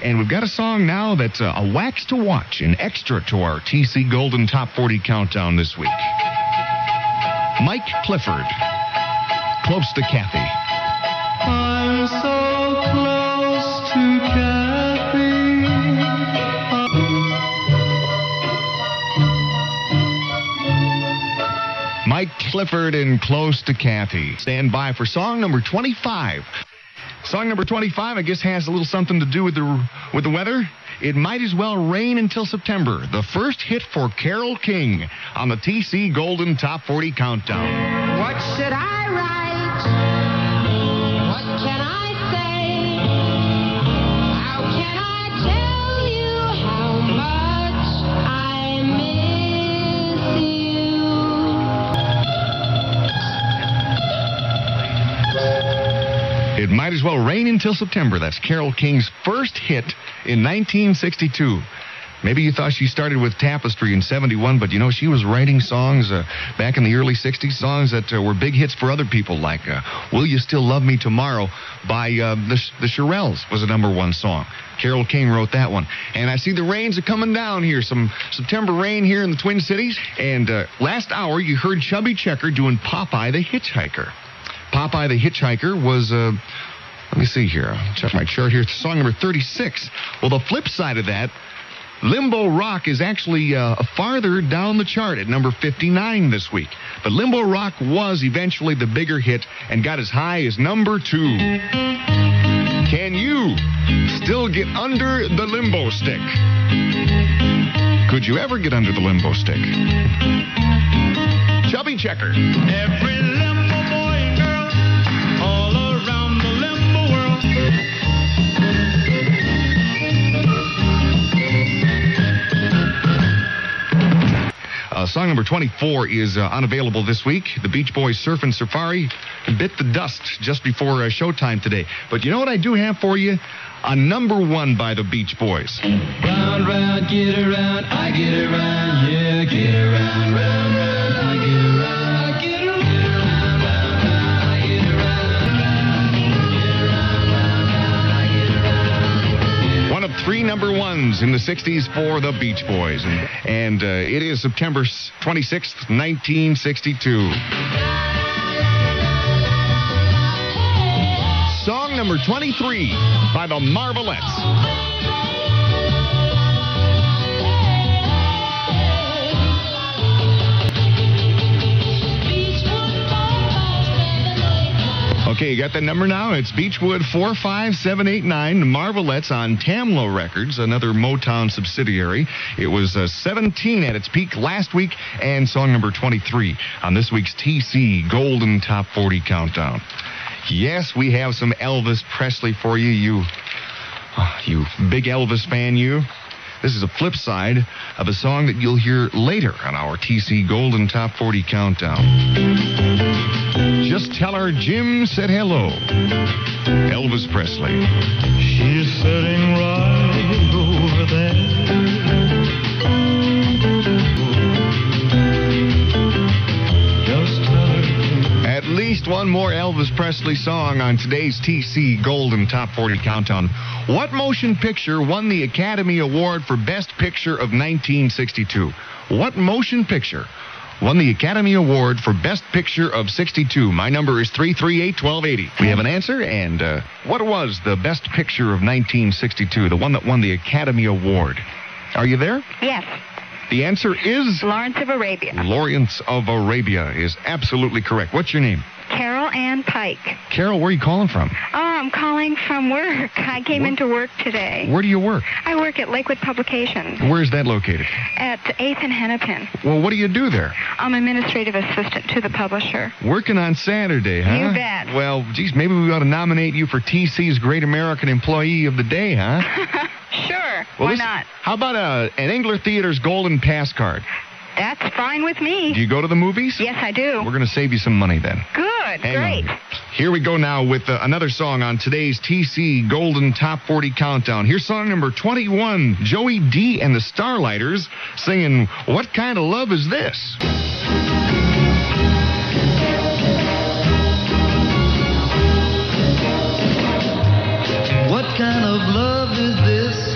And we've got a song now that's a wax to watch, an extra to our TC Golden Top 40 Countdown this week. Mike Clifford, Close to Kathy. I'm so close to Kathy. Mike Clifford and Close to Kathy. Stand by for song number 25. Song number 25, I guess, has a little something to do with the weather. It might as well rain until September. The first hit for Carole King on the TC Golden Top 40 Countdown. What should I write? What can I say? How can I tell you how much I miss you? It might as well rain until September. That's Carole King's first hit in 1962. Maybe you thought she started with Tapestry in 71, but she was writing songs back in the early 60s, songs that were big hits for other people, like Will You Still Love Me Tomorrow by the Shirelles was a number one song. Carole King wrote that one. And I see the rains are coming down here, some September rain here in the Twin Cities. And last hour, you heard Chubby Checker doing Popeye the Hitchhiker. Popeye the Hitchhiker was, let me see here. I'll check my chart here. It's song number 36. Well, the flip side of that, Limbo Rock is actually farther down the chart at number 59 this week. But Limbo Rock was eventually the bigger hit and got as high as number 2. Can you still get under the limbo stick? Could you ever get under the limbo stick? Chubby Checker. Every limbo boy and girl all around the limbo world. Song number 24 is unavailable this week. The Beach Boys' Surfin' Safari bit the dust just before showtime today. But you know what I do have for you? A number one by the Beach Boys. Round, round, get around, I get around, yeah, get around, round, round, I get around, I get around, round, round, I get around, One of 3 number ones in the 60s for the Beach Boys. And it is September 26th, 1962. Song number 23 by the Marvelettes. Okay, you got that number now? It's Beechwood 45789, the Marvelettes on Tamlo Records, another Motown subsidiary. It was 17 at its peak last week, and song number 23 on this week's TC Golden Top 40 Countdown. Yes, we have some Elvis Presley for you, you big Elvis fan, you. This is a flip side of a song that you'll hear later on our TC Golden Top 40 Countdown. Just tell her Jim said hello. Elvis Presley. She's sitting right over there. Just tell her. At least one more Elvis Presley song on today's TC Golden Top 40 Countdown. What motion picture won the Academy Award for Best Picture of 1962? What motion picture won the Academy Award for Best Picture of 62? My number is 338-1280. We have an answer, and what was the Best Picture of 1962, the one that won the Academy Award? Are you there? Yes. The answer is... Lawrence of Arabia. Lawrence of Arabia is absolutely correct. What's your name? Carol Ann Pike. Carol, where are you calling from? Oh, I'm calling from work. I came into work today. Where do you work? I work at Lakewood Publications. Where is that located? At 8th and Hennepin. Well, what do you do there? I'm administrative assistant to the publisher. Working on Saturday, huh? You bet. Well, geez, maybe we ought to nominate you for TC's Great American Employee of the Day, huh? Sure. Well, Why not? How about an Engler Theater's Golden Pass Card? That's fine with me. Do you go to the movies? Yes, I do. We're going to save you some money then. Good. Hang Great. on. Here we go now with another song on today's TC Golden Top 40 Countdown. Here's song number 21, Joey D and the Starlighters singing What Kind of Love Is This? What kind of love is this?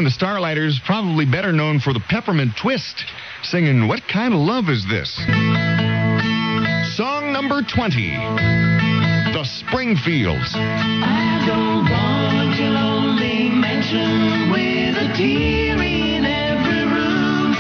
and the Starlighters, probably better known for the Peppermint Twist, singing What Kind of Love Is This? Song number 20, The Springfields. I don't want your lonely mansion with a tear in every room.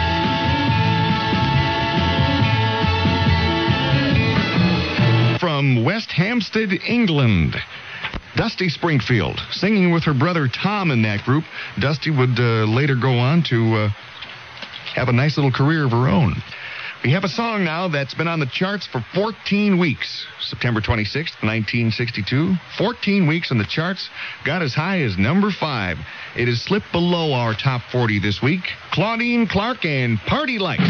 From West Hampstead, England, Dusty Springfield, singing with her brother Tom in that group. Dusty would later go on to have a nice little career of her own. We have a song now that's been on the charts for 14 weeks. September 26th, 1962. 14 weeks on the charts. Got as high as number 5. It has slipped below our top 40 this week. Claudine Clark and Party Lights.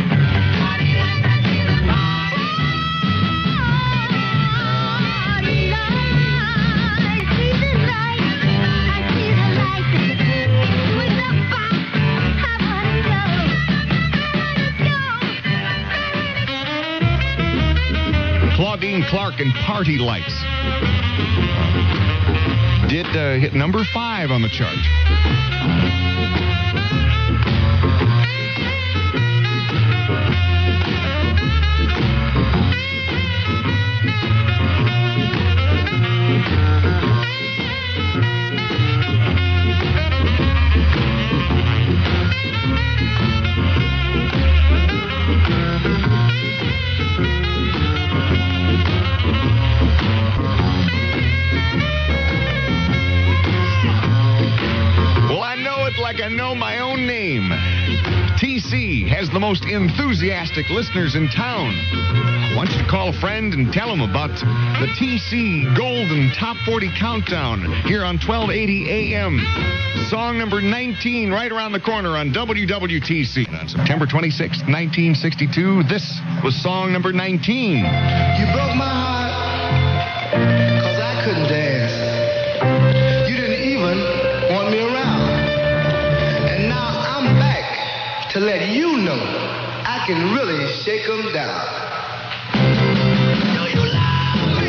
Claudine Clark and Party Lights did hit number 5 on the chart. Like I know my own name. TC has the most enthusiastic listeners in town. I want you to call a friend and tell them about the TC Golden Top 40 Countdown here on 1280 AM. Song number 19 right around the corner on WWTC. On September 26, 1962, this was song number 19. You broke my heart because I couldn't dance. You didn't even want me around. And now I'm back to let you know I can really shake 'em down. Do you love me?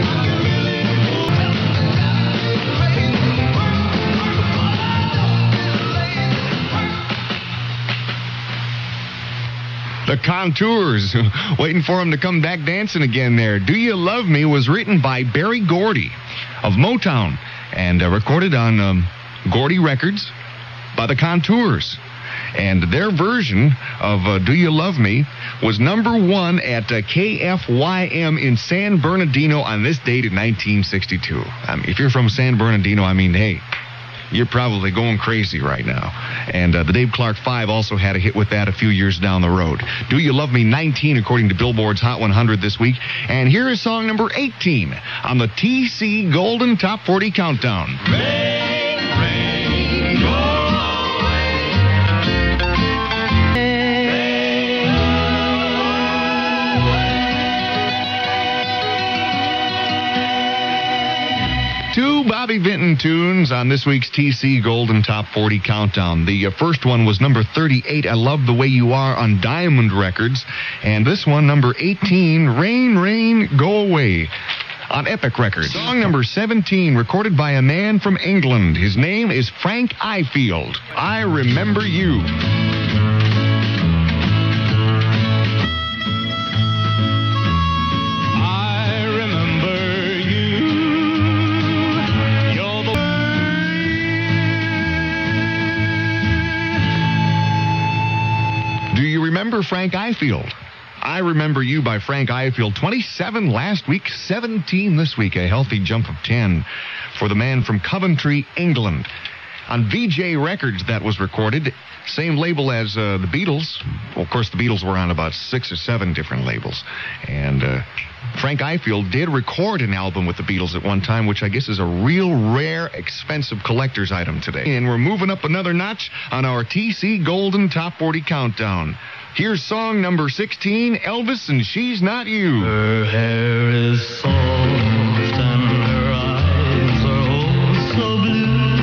The Contours, waiting for him to come back dancing again there. Do You Love Me was written by Berry Gordy of Motown and recorded on Gordy Records by the Contours. And their version of Do You Love Me was number 1 at KFYM in San Bernardino on this date in 1962. If you're from San Bernardino, hey, you're probably going crazy right now. And the Dave Clark 5 also had a hit with that a few years down the road. Do You Love Me 19 according to Billboard's Hot 100 this week. And here is song number 18 on the TC Golden Top 40 Countdown. Rain, rain, go away. Two Bobby Vinton tunes on this week's TC Golden Top 40 Countdown. The first one was number 38, I Love the Way You Are on Diamond Records. And this one, number 18, Rain, Rain, Go Away on Epic Records. Song number 17, recorded by a man from England. His name is Frank Ifield. I Remember You. Remember Frank Ifield. I Remember You by Frank Ifield. 27 last week, 17 this week. A healthy jump of 10 for the man from Coventry, England. On VJ Records, that was recorded. Same label as the Beatles. Well, of course, the Beatles were on about 6 or 7 different labels. And Frank Ifield did record an album with the Beatles at one time, which I guess is a real rare, expensive collector's item today. And we're moving up another notch on our TC Golden Top 40 Countdown. Here's song number 16, Elvis and She's Not You. Her hair is soft and her eyes are oh so blue.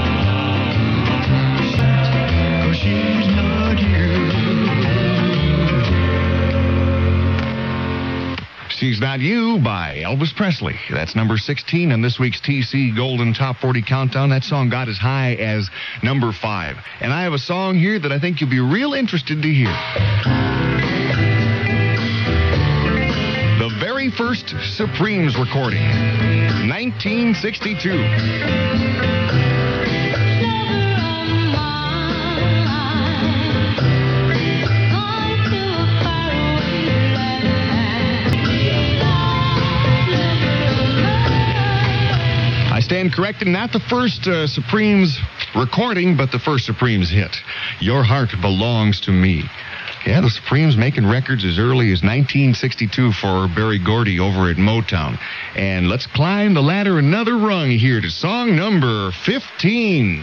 'Cause she's not you. She's Not You by Elvis Presley. That's number 16 on this week's TC Golden Top 40 Countdown. That song got as high as number 5. And I have a song here that I think you'll be real interested to hear. The very first Supremes recording, 1962. Stand corrected, not the first Supremes recording, but the first Supremes hit. Your Heart Belongs to Me. Yeah, the Supremes making records as early as 1962 for Berry Gordy over at Motown. And let's climb the ladder another rung here to song number 15.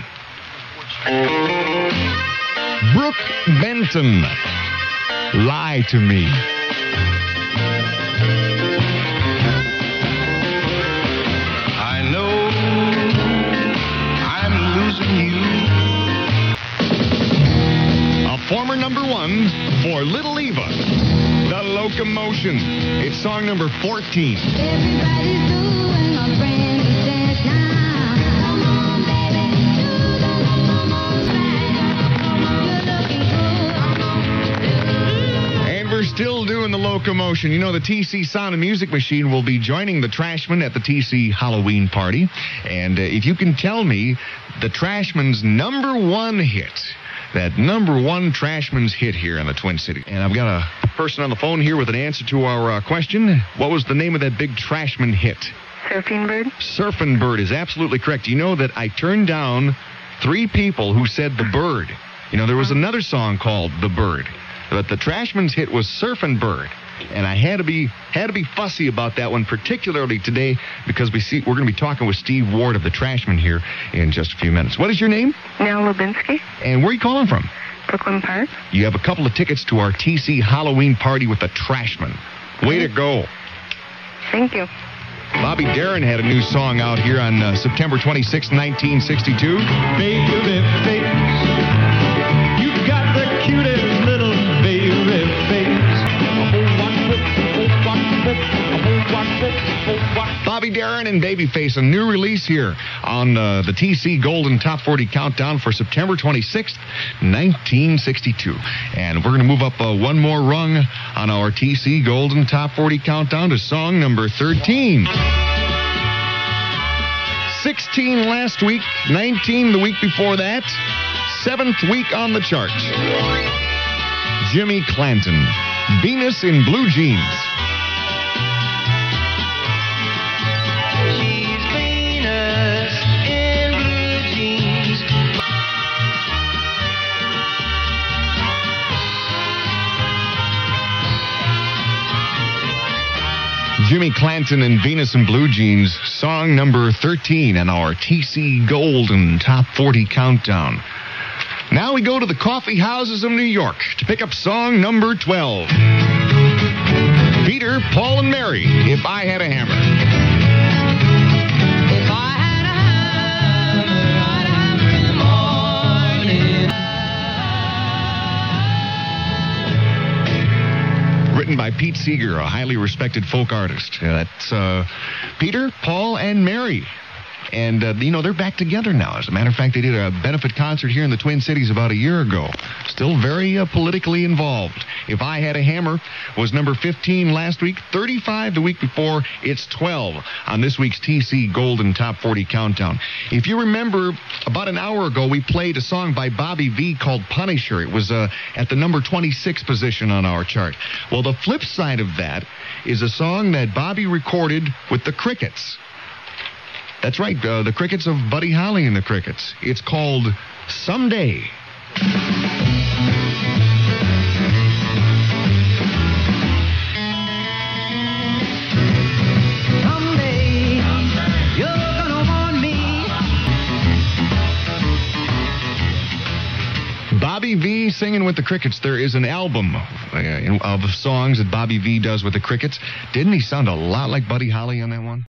Brooke Benton, Lie to Me. Former number 1 for Little Eva, The Locomotion. It's song number 14. Everybody's doing my brandy dance now. Come on, baby, do the locomotion. And we're still doing The Locomotion. You know, the TC Sound and Music Machine will be joining the Trashmen at the TC Halloween party. And if you can tell me the Trashmen's number 1 hit, that number 1 Trashman's hit here in the Twin Cities. And I've got a person on the phone here with an answer to our question. What was the name of that big Trashman hit? Surfing Bird. Surfing Bird is absolutely correct. You know that I turned down 3 people who said The Bird. You know, there was another song called The Bird. But the Trashman's hit was Surfing Bird. And I had to be fussy about that one, particularly today, because we're going to be talking with Steve Ward of the Trashmen here in just a few minutes. What is your name? Nell Lubinsky. And where are you calling from? Brooklyn Park. You have a couple of tickets to our TC Halloween party with the Trashmen. Way to go. Thank you. Bobby Darin had a new song out here on September 26, 1962. Baby face, you got the cutest little baby face. Bobby Darin and Babyface, a new release here on the TC Golden Top 40 Countdown for September 26th, 1962. And we're going to move up one more rung on our TC Golden Top 40 Countdown to song number 13. 16 last week, 19 the week before that, 7th week on the chart. Jimmy Clanton, Venus in Blue Jeans. Jimmy Clanton and Venus in Blue Jeans, song number 13 in our TC Golden Top 40 Countdown. Now we go to the coffee houses of New York to pick up song number 12. Peter, Paul, and Mary, If I Had a Hammer. If I had a hammer, I'd hammer in the morning. Written by Pete Seeger, a highly respected folk artist. That's Peter, Paul, and Mary. And, they're back together now. As a matter of fact, they did a benefit concert here in the Twin Cities about a year ago. Still very politically involved. If I Had a Hammer was number 15 last week, 35 the week before. It's 12 on this week's TC Golden Top 40 Countdown. If you remember, about an hour ago, we played a song by Bobby V called Punisher. It was at the number 26 position on our chart. Well, the flip side of that is a song that Bobby recorded with the Crickets. That's right, the Crickets of Buddy Holly and the Crickets. It's called Someday. Someday, you're gonna want me. Bobby V singing with the Crickets. There is an album of songs that Bobby V does with the Crickets. Didn't he sound a lot like Buddy Holly on that one?